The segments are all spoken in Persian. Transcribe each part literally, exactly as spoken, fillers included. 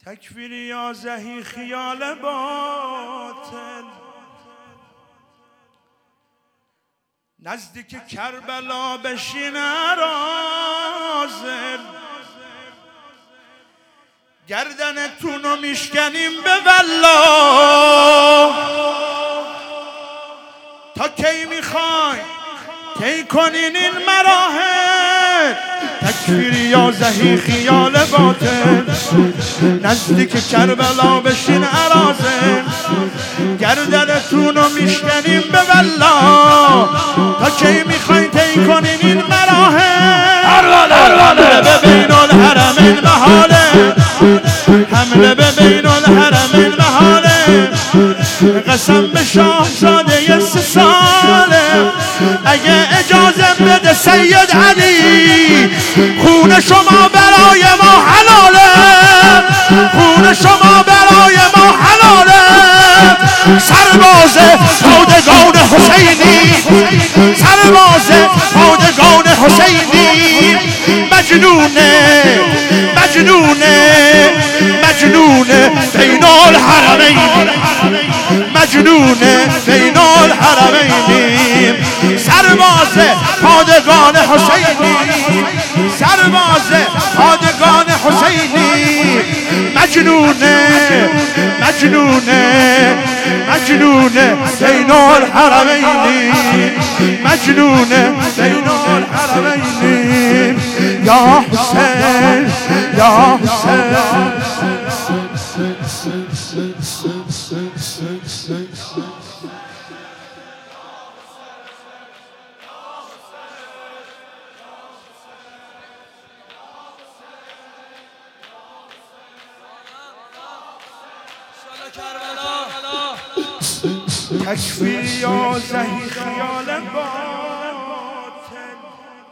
تکفیری یا زهی خیال باطل، نزدیک کربلا بشین رازل، گردنتونو میشکنیم به والله. تا کی میخوای طی کنین این مراحل؟ تکفیری یا زهی خیال باطل، نزدیک کربلا بشین ارازل، گردنتونو میشکنیم به والله. تا کی میخواین طی کنین این مراحل؟ حمله به بین الحرمین محاله، حمله به بین الحرمین محاله. قسم به شاهزاده سه ساله، اگه اجازه بده سید علی، خون شما برای ما حلاله، خون شما برای ما حلاله. سرباز پادگان حسینی، سرباز پادگان حسینی، مجنونه مجنونه مجنونه بین الحرمین، مجنونه بین الحرمین. سرباز پادگان حسینی، سرباز پادگان حسینی، مجنونه مجنونه مجنونه بین الحرمین، مجنونه بین الحرمین. یا حسین یا حسین. تکفیری یا زهی خیال باطل،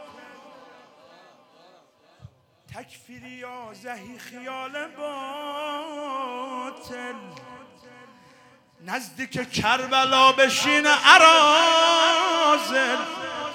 تکفیری یا زهی خیال باطل، نزدیک کربلا بشین ارازل،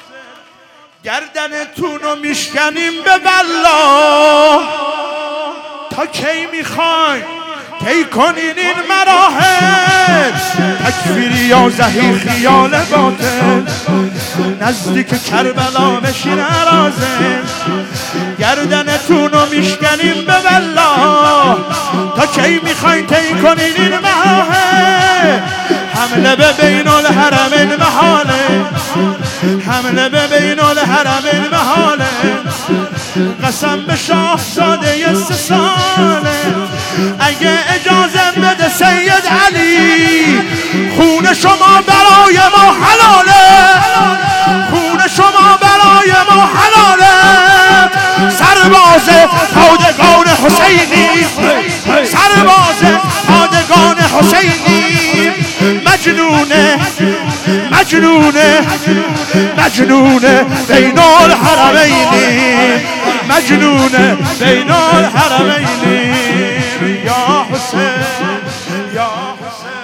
گردنتونو میشکنیم به والله. تا کی میخواین طی کنین این مراحل؟ تکفیری یا زهی خیال باطل، نزدیک کربلا بشین ارازل، گردنتونو میشکنیم به والله. تا کی میخواین طی کنین این مراحل؟ حمله به بین الحرمین محاله، حمله به بین الحرمین محاله. قسم به شاهزاده سه ساله، اگه اجازه بده سید علی، خون شما برای ما حلاله، خون شما برای ما حلاله. سرباز پادگان حسینی، سرباز پادگان حسینی، مجنونه مجنونه مجنونه بین الحرمین، مجنونه بین الحرمین. یا حسین یا حسین.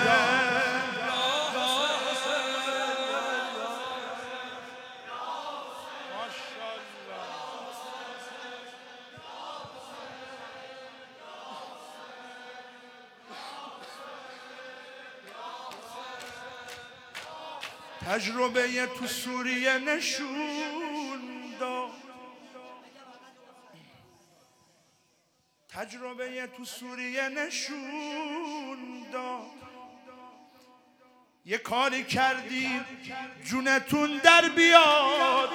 تجربه تو سوریه نشون داد، تجربه تو سوریه نشون داد. یه کاری کردید جونتون در بیاد،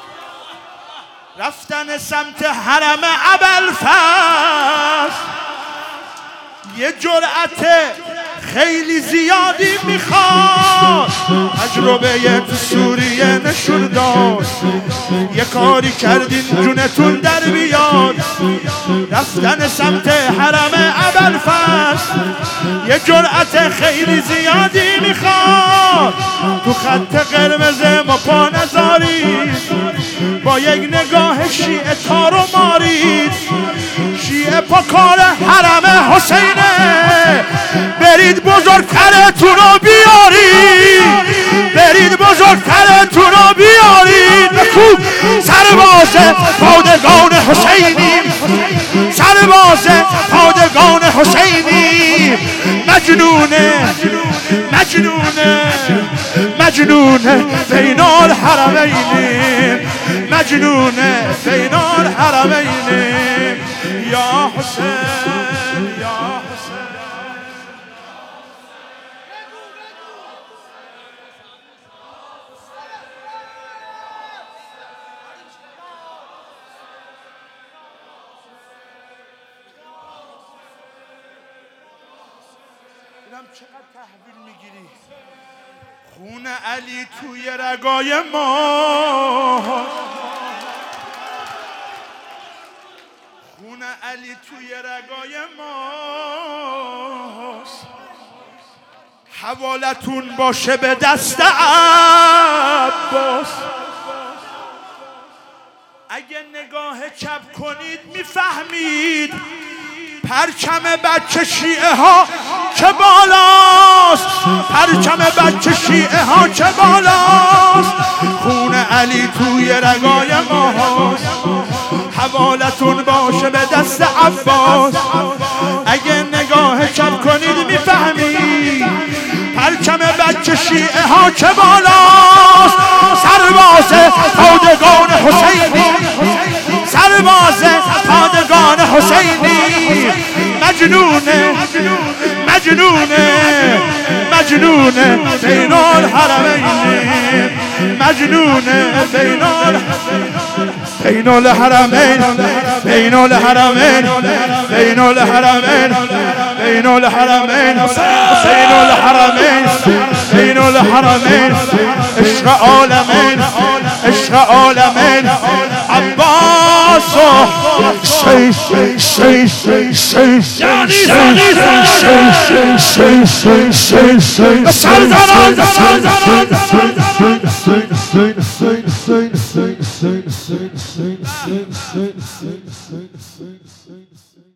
رفتن سمت حرم ابوالفضل. یه جرأت خیلی زیادی میخواد، تجربه تو سوریه نشون داد. یه کاری کردین جونتون در بیاد، رفتن سمت حرم ابوالفضل. یه جرأت خیلی زیادی میخواد، تو خط قرمز ما پا نذارید، با یک نگاه شیعه تارو مارید. شیعه پا کار حرم حسینه، برید بزرگترتون رو بیارید، برید بزرگترتون رو بیارید. بکوب سرباز پادگان حسینی، سرباز پادگان حسینی. مجنونه مجنونه بین الحرمین مجنونه بین الحرمین یا حسین یا حسین اینم چقدر تحویل میگیری خون علی توی رگای ما خون علی توی رگای ماست حوالتون باشه به دست عباس اگه نگاه چپ کنید میفهمید پرچم بچه شیعه ها چه بالاست پرچم بچه شیعه ها چه بالاست خون علی توی رگای ماست حوالتون باشه به دست عباس اگه نگاه چپ کنید میفهمید پرچم بچه شیعه ها چه بالاست سرباز پادگان حسینی سرباز پادگان حسینی مجنونه مجنونه مجنونه بین الحرمین مجنونه بین بین الحرمین بین الحرمین بین الحرمین بین الحرمین بین الحرمین بین الحرمین عشق عالمین عشق عالمین عباس شی شی شی شی شی شی